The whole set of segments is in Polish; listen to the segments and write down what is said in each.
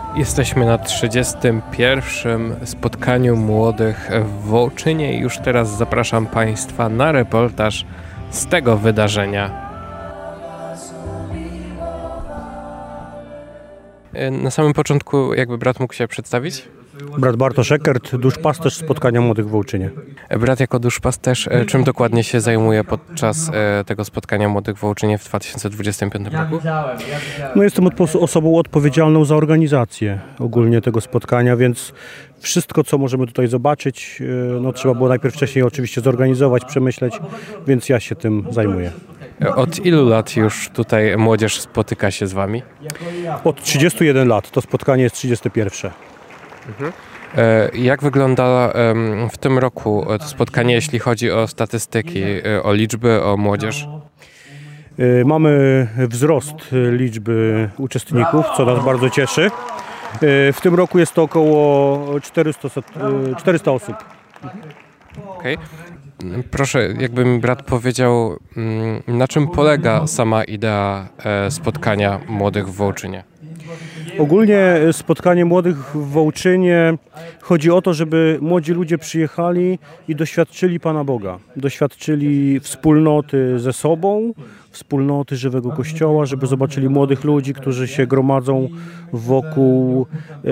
Jesteśmy na 31. spotkaniu młodych w Wołczynie i już teraz zapraszam Państwa na reportaż z tego wydarzenia. Na samym początku jakby brat mógł się przedstawić? Brat Bartosz Ekert, duszpasterz spotkania młodych w Wołczynie. Brat jako duszpasterz, czym dokładnie się zajmuje podczas tego spotkania młodych w Wołczynie w 2025 roku? No, jestem osobą odpowiedzialną za organizację ogólnie tego spotkania, więc wszystko, co możemy tutaj zobaczyć, no trzeba było najpierw wcześniej oczywiście zorganizować, przemyśleć, więc ja się tym zajmuję. Od ilu lat już tutaj młodzież spotyka się z Wami? Od 31 lat, to spotkanie jest 31. Jak wygląda w tym roku to spotkanie, jeśli chodzi o statystyki, o liczby, o młodzież? Mamy wzrost liczby uczestników, co nas bardzo cieszy. W tym roku jest to około 400 osób. Okej. Proszę, jakby mi brat powiedział, na czym polega sama idea spotkania młodych w Wołczynie? Ogólnie spotkanie młodych w Wołczynie chodzi o to, żeby młodzi ludzie przyjechali i doświadczyli Pana Boga. Doświadczyli wspólnoty ze sobą, wspólnoty żywego Kościoła, żeby zobaczyli młodych ludzi, którzy się gromadzą wokół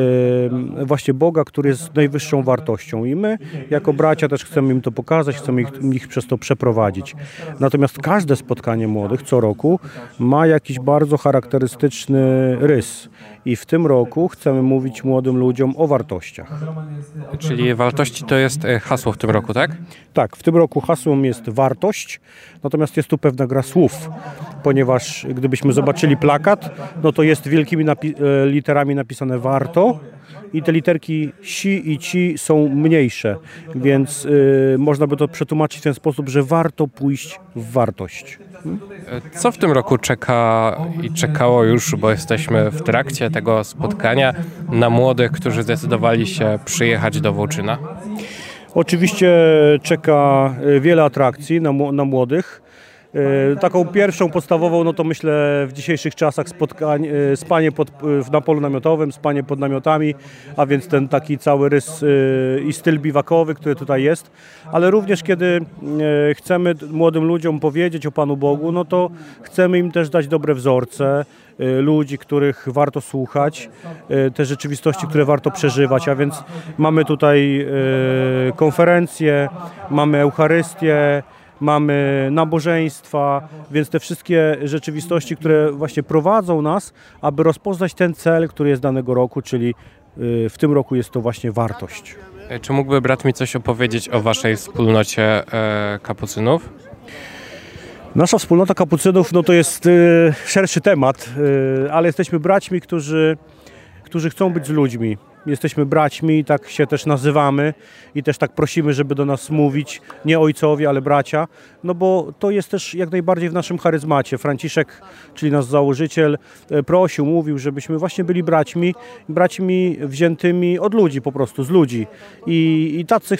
właśnie Boga, który jest najwyższą wartością. I my jako bracia też chcemy im to pokazać, chcemy ich przez to przeprowadzić. Natomiast każde spotkanie młodych co roku ma jakiś bardzo charakterystyczny rys. I w tym roku chcemy mówić młodym ludziom o wartościach. Czyli wartości to jest hasło w tym roku, tak? Tak, w tym roku hasłem jest wartość, natomiast jest tu pewna gra słów, ponieważ gdybyśmy zobaczyli plakat, no to jest wielkimi literami napisane warto i te literki si i ci są mniejsze, więc można by to przetłumaczyć w ten sposób, że warto pójść w wartość. Co w tym roku czeka i czekało już, bo jesteśmy w trakcie tego spotkania, na młodych, którzy zdecydowali się przyjechać do Wołczyna? Oczywiście czeka wiele atrakcji na młodych. Taką pierwszą podstawową, no to myślę w dzisiejszych czasach spanie na polu namiotowym, spanie pod namiotami, a więc ten taki cały rys i styl biwakowy, który tutaj jest, ale również kiedy chcemy młodym ludziom powiedzieć o Panu Bogu, no to chcemy im też dać dobre wzorce, ludzi, których warto słuchać, te rzeczywistości, które warto przeżywać, a więc mamy tutaj konferencje, mamy Eucharystię, mamy nabożeństwa, więc te wszystkie rzeczywistości, które właśnie prowadzą nas, aby rozpoznać ten cel, który jest danego roku, czyli w tym roku jest to właśnie wartość. Czy mógłby brat mi coś opowiedzieć o waszej wspólnocie kapucynów? Nasza wspólnota kapucynów, no to jest szerszy temat, ale jesteśmy braćmi, którzy chcą być z ludźmi. Jesteśmy braćmi, tak się też nazywamy i też tak prosimy, żeby do nas mówić, nie ojcowie, ale bracia, no bo to jest też jak najbardziej w naszym charyzmacie. Franciszek, czyli nasz założyciel, prosił, mówił, żebyśmy właśnie byli braćmi wziętymi od ludzi po prostu, z ludzi. I tacy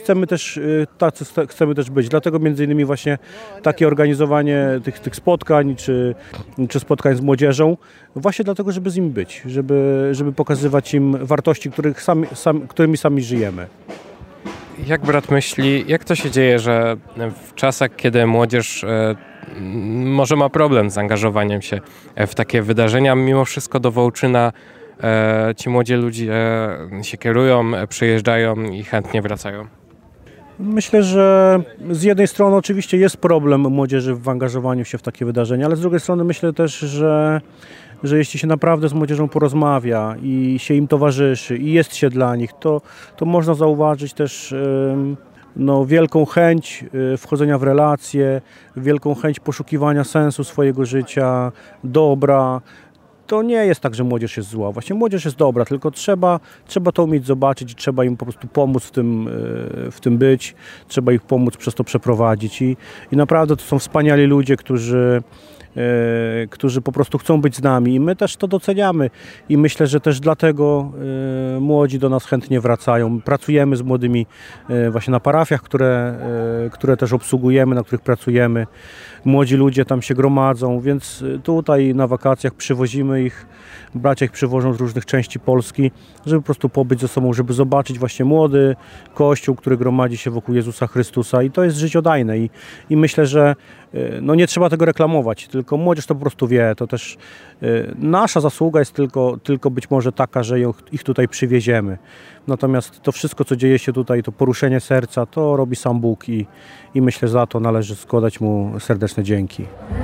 chcemy też być. Dlatego między innymi właśnie takie organizowanie tych spotkań, czy spotkań z młodzieżą, właśnie dlatego, żeby z nimi być, żeby pokazywać im wartości, którymi sami żyjemy. Jak brat myśli, jak to się dzieje, że w czasach, kiedy młodzież może ma problem z zaangażowaniem się w takie wydarzenia, mimo wszystko do Wołczyna ci młodzi ludzie się kierują, przyjeżdżają i chętnie wracają? Myślę, że z jednej strony oczywiście jest problem młodzieży w angażowaniu się w takie wydarzenia, ale z drugiej strony myślę też, że jeśli się naprawdę z młodzieżą porozmawia i się im towarzyszy i jest się dla nich, to można zauważyć też wielką chęć wchodzenia w relacje, wielką chęć poszukiwania sensu swojego życia, dobra. To nie jest tak, że młodzież jest zła. Właśnie młodzież jest dobra, tylko trzeba to umieć zobaczyć i trzeba im po prostu pomóc w tym być, trzeba ich pomóc przez to przeprowadzić. I naprawdę to są wspaniali ludzie, którzy którzy po prostu chcą być z nami i my też to doceniamy i myślę, że też dlatego młodzi do nas chętnie wracają. Pracujemy z młodymi właśnie na parafiach, które też obsługujemy, na których pracujemy. Młodzi ludzie tam się gromadzą, więc tutaj na wakacjach przywozimy ich, bracia ich przywożą z różnych części Polski, żeby po prostu pobyć ze sobą, żeby zobaczyć właśnie młody Kościół, który gromadzi się wokół Jezusa Chrystusa i to jest życiodajne i myślę, że no nie trzeba tego reklamować, tylko młodzież to po prostu wie, to też nasza zasługa jest tylko być może taka, że ich tutaj przywieziemy. Natomiast to wszystko, co dzieje się tutaj, to poruszenie serca, to robi sam Bóg i myślę, że za to należy składać Mu serdeczne dzięki.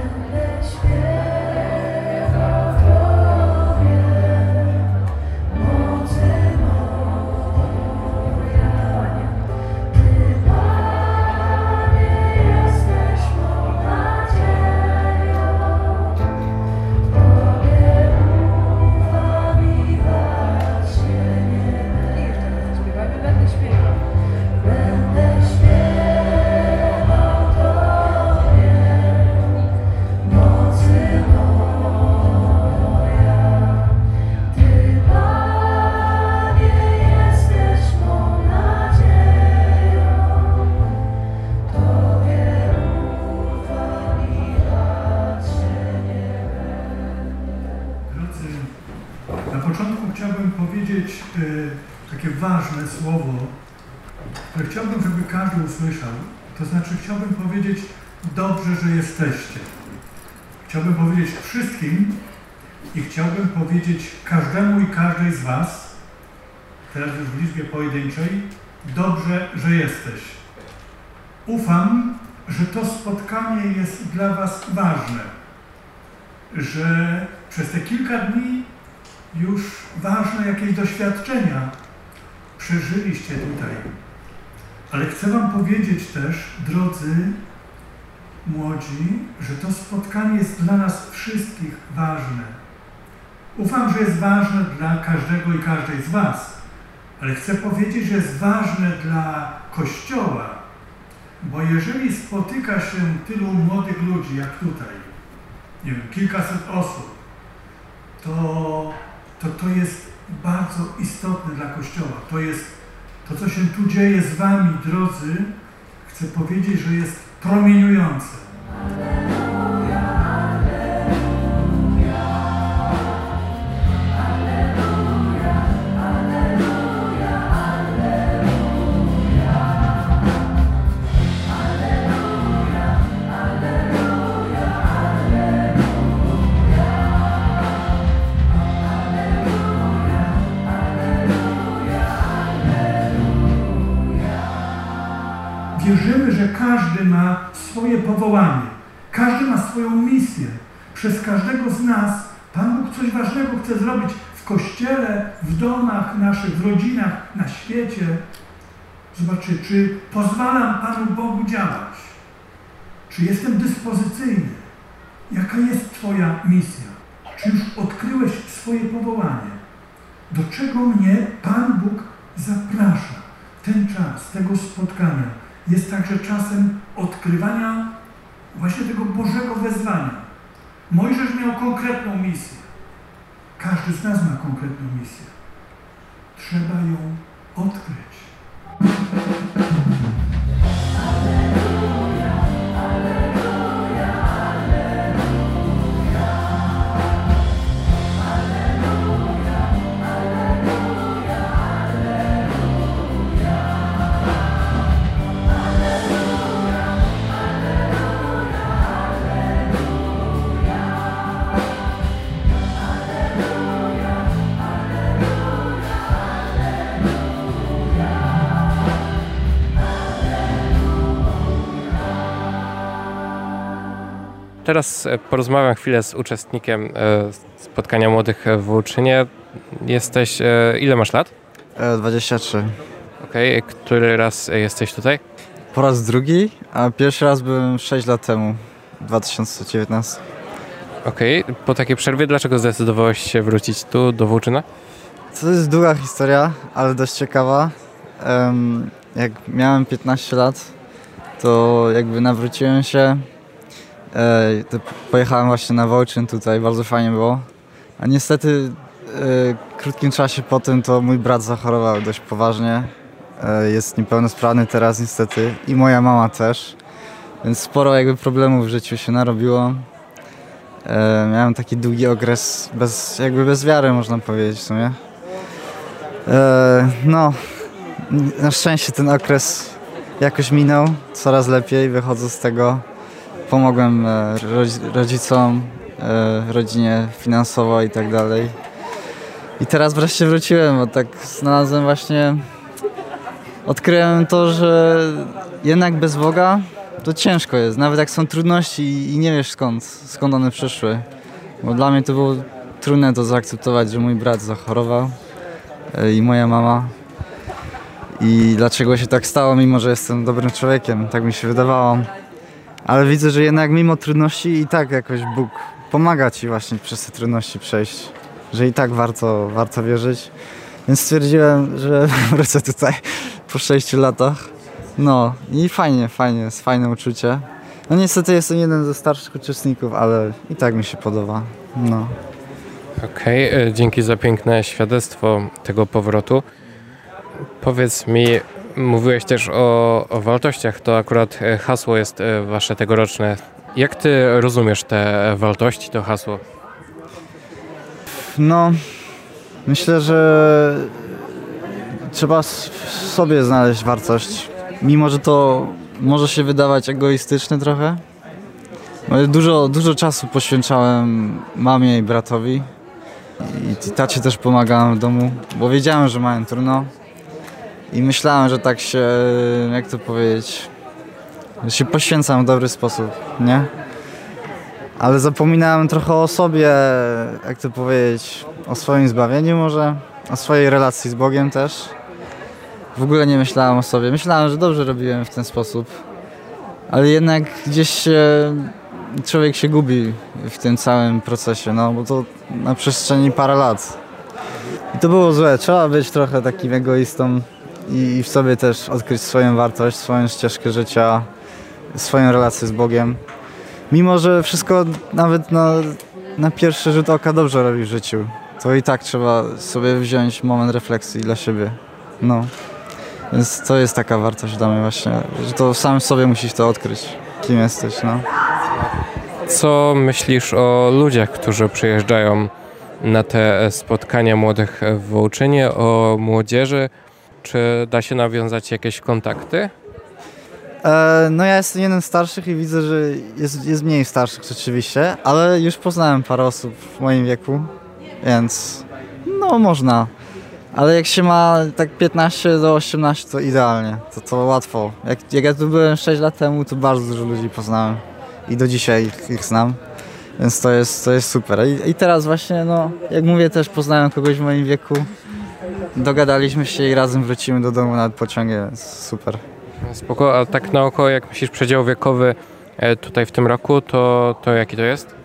Na początku chciałbym powiedzieć takie ważne słowo, które chciałbym, żeby każdy usłyszał. To znaczy chciałbym powiedzieć dobrze, że jesteście. Chciałbym powiedzieć wszystkim i chciałbym powiedzieć każdemu i każdej z Was, teraz już w liczbie pojedynczej, dobrze, że jesteś. Ufam, że to spotkanie jest dla Was ważne, że przez te kilka dni już ważne jakieś doświadczenia przeżyliście tutaj. Ale chcę Wam powiedzieć też, drodzy młodzi, że to spotkanie jest dla nas wszystkich ważne. Ufam, że jest ważne dla każdego i każdej z Was, ale chcę powiedzieć, że jest ważne dla Kościoła, bo jeżeli spotyka się tylu młodych ludzi jak tutaj, nie wiem, kilkaset osób, to jest bardzo istotne dla Kościoła. To jest to, co się tu dzieje z Wami, drodzy, chcę powiedzieć, że jest promieniujące. Wierzymy, że każdy ma swoje powołanie, każdy ma swoją misję. Przez każdego z nas Pan Bóg coś ważnego chce zrobić w Kościele, w domach naszych, w rodzinach, na świecie. Zobaczcie, czy pozwalam Panu Bogu działać? Czy jestem dyspozycyjny? Jaka jest Twoja misja? Czy już odkryłeś swoje powołanie? Do czego mnie Pan Bóg zaprasza? Ten czas tego spotkania jest także czasem odkrywania właśnie tego Bożego wezwania. Mojżesz miał konkretną misję. Każdy z nas ma konkretną misję. Trzeba ją odkryć. Teraz porozmawiam chwilę z uczestnikiem spotkania młodych w Wołczynie. Jesteś, ile masz lat? 23. Okej, który raz jesteś tutaj? Po raz drugi, a pierwszy raz byłem 6 lat temu, 2019. Okej, po takiej przerwie dlaczego zdecydowałeś się wrócić tu do Wołczyna? To jest długa historia, ale dość ciekawa. Jak miałem 15 lat, to jakby nawróciłem się To pojechałem właśnie na Wołczyn tutaj, bardzo fajnie było. A niestety w krótkim czasie po tym to mój brat zachorował dość poważnie. Jest niepełnosprawny teraz niestety i moja mama też. Więc sporo jakby problemów w życiu się narobiło. Miałem taki długi okres bez wiary, można powiedzieć w sumie. No, na szczęście ten okres jakoś minął, coraz lepiej wychodzę z tego. Pomogłem rodzicom, rodzinie finansowo i tak dalej. I teraz wreszcie wróciłem, bo tak znalazłem właśnie, odkryłem to, że jednak bez Boga to ciężko jest, nawet jak są trudności i nie wiesz skąd one przyszły. Bo dla mnie to było trudne to zaakceptować, że mój brat zachorował i moja mama. I dlaczego się tak stało, mimo że jestem dobrym człowiekiem, tak mi się wydawało. Ale widzę, że jednak mimo trudności i tak jakoś Bóg pomaga ci właśnie przez te trudności przejść. Że i tak warto wierzyć. Więc stwierdziłem, że wrócę tutaj po 6 latach. No i fajnie, jest fajne uczucie. No niestety jestem jeden ze starszych uczestników, ale i tak mi się podoba. No. Okej, dzięki za piękne świadectwo tego powrotu. Powiedz mi, mówiłeś też o wartościach, to akurat hasło jest wasze tegoroczne. Jak ty rozumiesz te wartości, to hasło? No, myślę, że trzeba w sobie znaleźć wartość. Mimo że to może się wydawać egoistyczne trochę. Dużo czasu poświęcałem mamie i bratowi. I tacie też pomagałem w domu, bo wiedziałem, że mają trudno. I myślałem, że tak się, jak to powiedzieć, że się poświęcam w dobry sposób, nie? Ale zapominałem trochę o sobie, jak to powiedzieć, o swoim zbawieniu może, o swojej relacji z Bogiem też. W ogóle nie myślałem o sobie. Myślałem, że dobrze robiłem w ten sposób. Ale jednak gdzieś człowiek się gubi w tym całym procesie, no bo to na przestrzeni parę lat. I to było złe. Trzeba być trochę takim egoistą i w sobie też odkryć swoją wartość, swoją ścieżkę życia, swoją relację z Bogiem. Mimo że wszystko nawet na pierwszy rzut oka dobrze robi w życiu, to i tak trzeba sobie wziąć moment refleksji dla siebie. No. Więc to jest taka wartość dla mnie właśnie, że to sam sobie musisz to odkryć, kim jesteś, no. Co myślisz o ludziach, którzy przyjeżdżają na te spotkania młodych w Wołczynie, o młodzieży? Czy da się nawiązać jakieś kontakty? No ja jestem jeden z starszych i widzę, że jest mniej starszych rzeczywiście, ale już poznałem parę osób w moim wieku, więc no można. Ale jak się ma tak 15 do 18 to idealnie, to łatwo. Jak ja tu byłem 6 lat temu, to bardzo dużo ludzi poznałem i do dzisiaj ich znam, więc to jest super. I teraz właśnie, no jak mówię, też poznałem kogoś w moim wieku, dogadaliśmy się i razem wrócimy do domu nad pociągiem, więc super. Spoko, a tak na oko, jak myślisz przedział wiekowy tutaj w tym roku, to jaki to jest?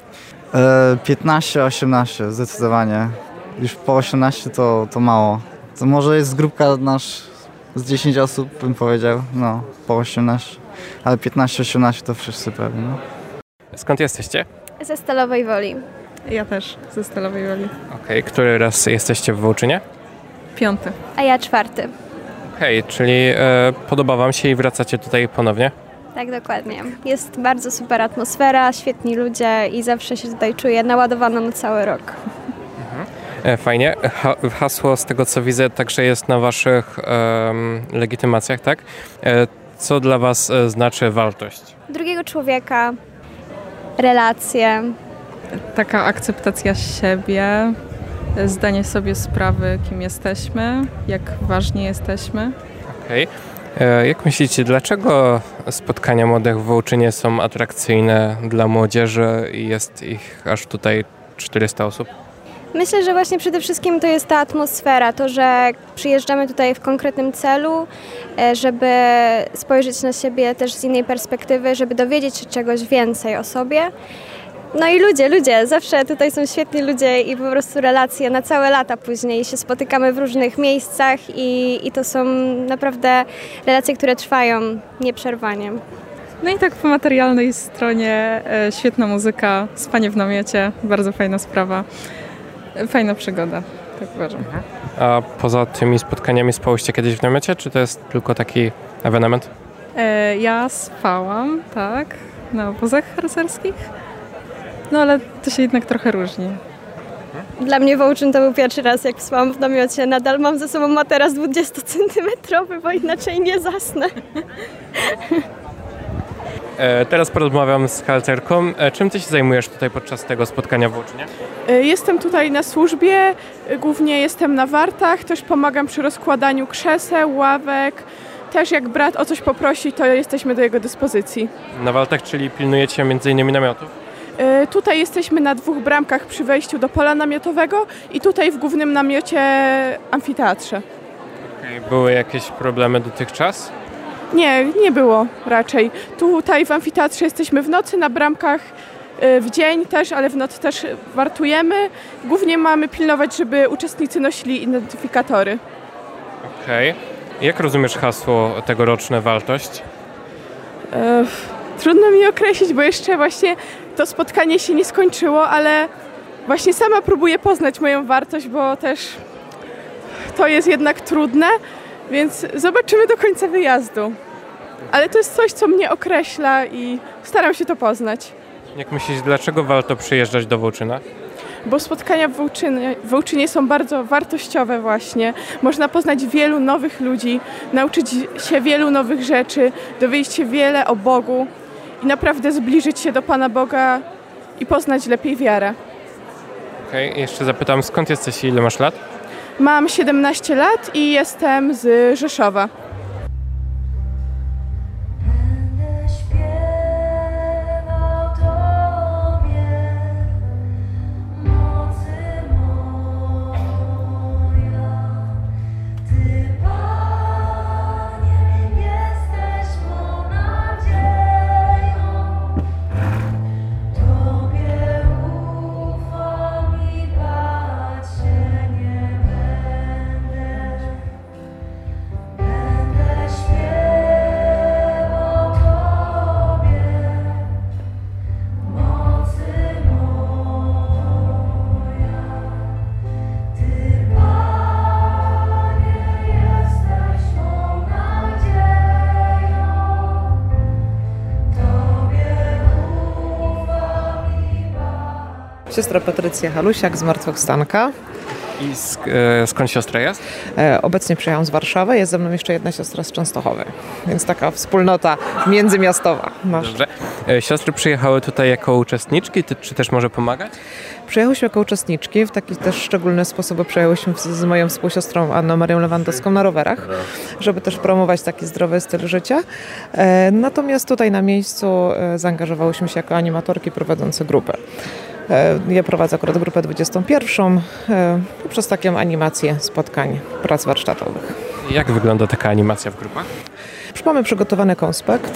15-18 zdecydowanie. Już po 18 to mało. To może jest grupka z 10 osób, bym powiedział, no po 18. Ale 15-18 to wszyscy pewnie. No. Skąd jesteście? Ze Stalowej Woli. Ja też ze Stalowej Woli. Okej, który raz jesteście w Wołczynie? 5. A ja 4. Okej, czyli podoba wam się i wracacie tutaj ponownie? Tak, dokładnie. Jest bardzo super atmosfera, świetni ludzie i zawsze się tutaj czuję naładowana na cały rok. Fajnie. Hasło, z tego co widzę, także jest na waszych legitymacjach, tak? Co dla was znaczy wartość? Drugiego człowieka, relacje. Taka akceptacja siebie, zdanie sobie sprawy, kim jesteśmy, jak ważni jesteśmy. Okej. Jak myślicie, dlaczego spotkania młodych w Wołczynie są atrakcyjne dla młodzieży i jest ich aż tutaj 400 osób? Myślę, że właśnie przede wszystkim to jest ta atmosfera, to, że przyjeżdżamy tutaj w konkretnym celu, żeby spojrzeć na siebie też z innej perspektywy, żeby dowiedzieć się czegoś więcej o sobie. No i ludzie, zawsze tutaj są świetni ludzie i po prostu relacje na całe lata później się spotykamy w różnych miejscach i to są naprawdę relacje, które trwają nieprzerwanie. No i tak po materialnej stronie świetna muzyka, spanie w namiocie, bardzo fajna sprawa, fajna przygoda, tak uważam. A poza tymi spotkaniami spałyście kiedyś w namiocie, czy to jest tylko taki ewenement? Ja spałam, tak, na obozach harcerskich, no ale to się jednak trochę różni. Dla mnie Wołczyn to był pierwszy raz, jak spałam w namiocie. Nadal mam ze sobą materac 20-centymetrowy, bo inaczej nie zasnę. Teraz porozmawiam z harcerką. Czym ty się zajmujesz tutaj podczas tego spotkania w Wołczynie? Jestem tutaj na służbie, głównie jestem na wartach, też pomagam przy rozkładaniu krzeseł, ławek. Też jak brat o coś poprosi, to jesteśmy do jego dyspozycji. Na waltach, czyli pilnujecie m.in. namiotów? Tutaj jesteśmy na 2 bramkach przy wejściu do pola namiotowego i tutaj w głównym namiocie amfiteatrze. Były jakieś problemy dotychczas? Nie było raczej. Tutaj w amfiteatrze jesteśmy w nocy, na bramkach w dzień też, ale w nocy też wartujemy. Głównie mamy pilnować, żeby uczestnicy nosili identyfikatory. Okej. Jak rozumiesz hasło tegoroczne Wartość? Trudno mi określić, bo jeszcze właśnie to spotkanie się nie skończyło, ale właśnie sama próbuję poznać moją wartość, bo też to jest jednak trudne, więc zobaczymy do końca wyjazdu. Ale to jest coś, co mnie określa i staram się to poznać. Jak myślisz, dlaczego warto przyjeżdżać do Wołczyna? Bo spotkania w Wołczynie są bardzo wartościowe właśnie. Można poznać wielu nowych ludzi, nauczyć się wielu nowych rzeczy, dowiedzieć się wiele o Bogu i naprawdę zbliżyć się do Pana Boga i poznać lepiej wiarę. Okej, jeszcze zapytam, skąd jesteś i ile masz lat? Mam 17 lat i jestem z Rzeszowa. Siostra Patrycja Halusiak z Zmartwychwstanka. I skąd siostra jest? Obecnie przyjechałam z Warszawy, jest ze mną jeszcze jedna siostra z Częstochowy, więc taka wspólnota międzymiastowa. Dobrze. Siostry przyjechały tutaj jako uczestniczki, czy też może pomagać? Przyjechałyśmy jako uczestniczki, w taki też szczególny sposób przyjechałyśmy z moją współsiostrą Anną Marią Lewandowską na rowerach, żeby też promować taki zdrowy styl życia. Natomiast tutaj na miejscu zaangażowałyśmy się jako animatorki prowadzące grupę. Ja prowadzę akurat grupę 21 poprzez taką animację spotkań, prac warsztatowych. Jak wygląda taka animacja w grupach? Mamy przygotowany konspekt.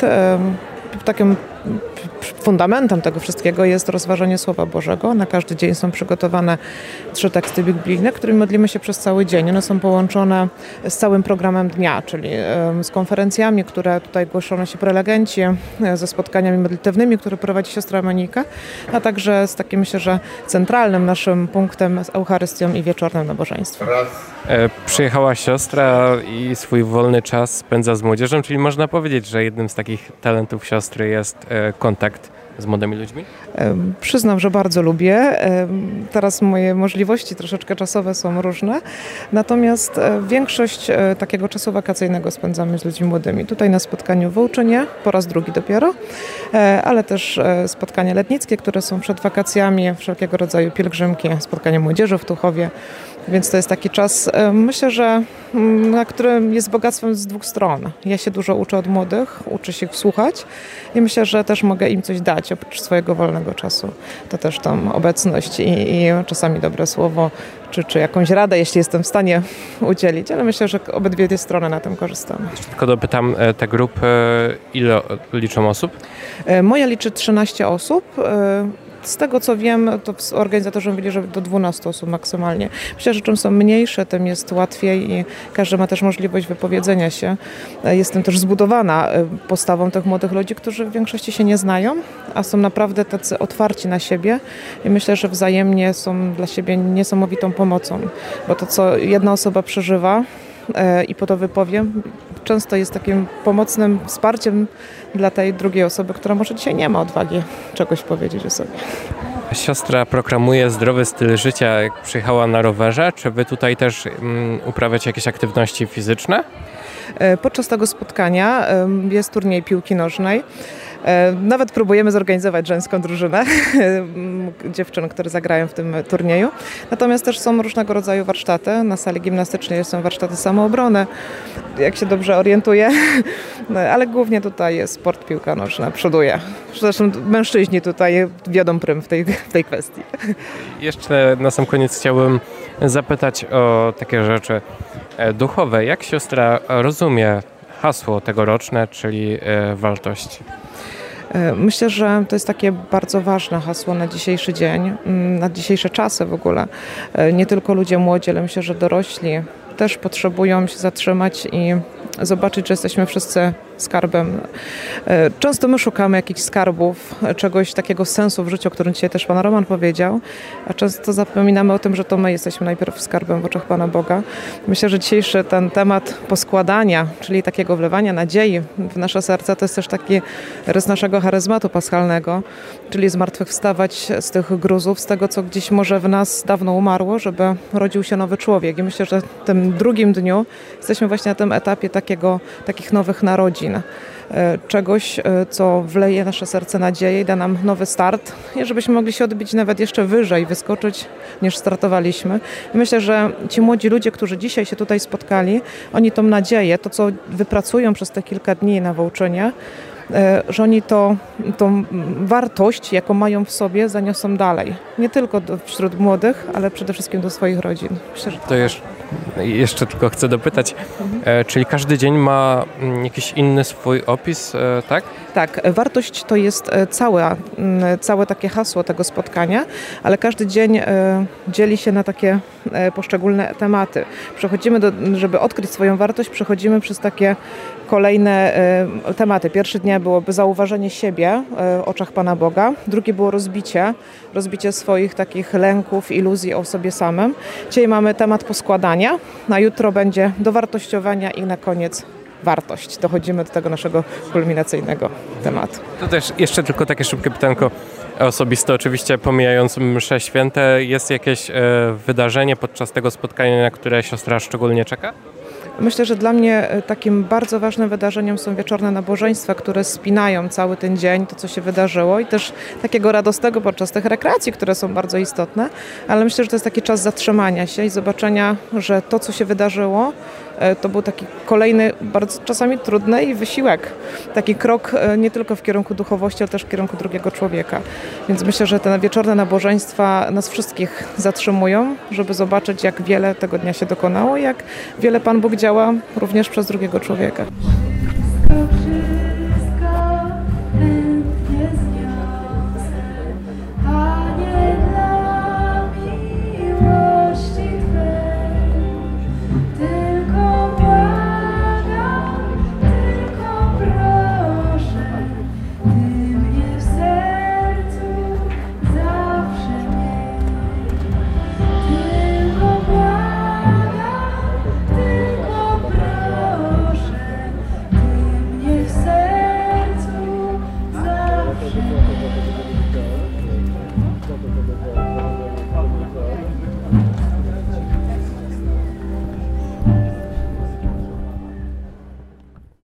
Takim fundamentem tego wszystkiego jest rozważanie Słowa Bożego. Na każdy dzień są przygotowane 3 teksty biblijne, którymi modlimy się przez cały dzień. One są połączone z całym programem dnia, czyli z konferencjami, które tutaj głoszą się prelegenci, ze spotkaniami modlitewnymi, które prowadzi siostra Monika, a także z takim, myślę, że centralnym naszym punktem z Eucharystią i wieczornym nabożeństwem. Przyjechała siostra i swój wolny czas spędza z młodzieżą, czyli można powiedzieć, że jednym z takich talentów siostry jest kontakt z młodymi ludźmi? Przyznam, że bardzo lubię. Teraz moje możliwości troszeczkę czasowe są różne, natomiast większość takiego czasu wakacyjnego spędzamy z ludźmi młodymi. Tutaj na spotkaniu w Wołczynie, po raz drugi dopiero, ale też spotkania letnickie, które są przed wakacjami, wszelkiego rodzaju pielgrzymki, spotkania młodzieży w Tuchowie. Więc to jest taki czas, myślę, że na którym jest bogactwem z 2 stron. Ja się dużo uczę od młodych, uczę się ich słuchać i myślę, że też mogę im coś dać oprócz swojego wolnego czasu. To też tam obecność i czasami dobre słowo, czy jakąś radę, jeśli jestem w stanie udzielić, ale myślę, że obydwie te strony na tym korzystamy. Jeszcze tylko dopytam, te grupy ile liczą osób? Moja liczy 13 osób. Z tego co wiem, to organizatorzy mówili, że do 12 osób maksymalnie. Myślę, że czym są mniejsze, tym jest łatwiej i każdy ma też możliwość wypowiedzenia się. Jestem też zbudowana postawą tych młodych ludzi, którzy w większości się nie znają, a są naprawdę tacy otwarci na siebie i myślę, że wzajemnie są dla siebie niesamowitą pomocą, bo to, co jedna osoba przeżywa i po to wypowie, często jest takim pomocnym wsparciem dla tej drugiej osoby, która może dzisiaj nie ma odwagi czegoś powiedzieć o sobie. Siostra proklamuje zdrowy styl życia, jak przyjechała na rowerze. Czy wy tutaj też uprawiacie jakieś aktywności fizyczne? Podczas tego spotkania jest turniej piłki nożnej. Nawet próbujemy zorganizować żeńską drużynę dziewczyn, które zagrają w tym turnieju. Natomiast też są różnego rodzaju warsztaty. Na sali gimnastycznej są warsztaty samoobrony, jak się dobrze orientuję. Ale głównie tutaj jest sport, piłka nożna przoduje. Zresztą mężczyźni tutaj wiodą prym w tej kwestii. Jeszcze na sam koniec chciałbym zapytać o takie rzeczy duchowe. Jak siostra rozumie hasło tegoroczne, czyli wartość? Myślę, że to jest takie bardzo ważne hasło na dzisiejszy dzień, na dzisiejsze czasy w ogóle. Nie tylko ludzie młodzi, ale myślę, że dorośli też potrzebują się zatrzymać i zobaczyć, że jesteśmy wszyscy skarbem. Często my szukamy jakichś skarbów, czegoś takiego sensu w życiu, o którym dzisiaj też Pan Roman powiedział, a często zapominamy o tym, że to my jesteśmy najpierw skarbem w oczach Pana Boga. Myślę, że dzisiejszy ten temat poskładania, czyli takiego wlewania nadziei w nasze serca, to jest też taki rys naszego charyzmatu paschalnego, czyli zmartwychwstawać z tych gruzów, z tego, co gdzieś może w nas dawno umarło, żeby rodził się nowy człowiek. I myślę, że w tym drugim dniu jesteśmy właśnie na tym etapie takich nowych narodzin. Czegoś, co wleje nasze serce nadzieję i da nam nowy start i żebyśmy mogli się odbić nawet jeszcze wyżej, wyskoczyć niż startowaliśmy. Myślę, że ci młodzi ludzie, którzy dzisiaj się tutaj spotkali, oni tą nadzieję, to co wypracują przez te kilka dni na Wołczynie, że oni tą wartość, jaką mają w sobie, zaniosą dalej. Nie tylko wśród młodych, ale przede wszystkim do swoich rodzin. Myślę, że to jeszcze tylko chcę dopytać, czyli każdy dzień ma jakiś inny swój opis, tak? Tak, wartość to jest całe takie hasło tego spotkania, ale każdy dzień dzieli się na takie poszczególne tematy. Żeby odkryć swoją wartość, przechodzimy przez takie kolejne tematy. Pierwszy dzień byłoby zauważenie siebie w oczach Pana Boga. Drugie było rozbicie swoich takich lęków, iluzji o sobie samym. Dzisiaj mamy temat poskładania, a jutro będzie dowartościowania i na koniec wartość. Dochodzimy do tego naszego kulminacyjnego tematu. To też jeszcze tylko takie szybkie pytanko osobiste, oczywiście pomijając msze święte. Jest jakieś wydarzenie podczas tego spotkania, na które siostra szczególnie czeka? Myślę, że dla mnie takim bardzo ważnym wydarzeniem są wieczorne nabożeństwa, które spinają cały ten dzień, to co się wydarzyło i też takiego radosnego podczas tych rekreacji, które są bardzo istotne, ale myślę, że to jest taki czas zatrzymania się i zobaczenia, że to co się wydarzyło, to był taki kolejny, bardzo czasami trudny wysiłek. Taki krok nie tylko w kierunku duchowości, ale też w kierunku drugiego człowieka. Więc myślę, że te wieczorne nabożeństwa nas wszystkich zatrzymują, żeby zobaczyć, jak wiele tego dnia się dokonało, jak wiele Pan Bóg działa również przez drugiego człowieka.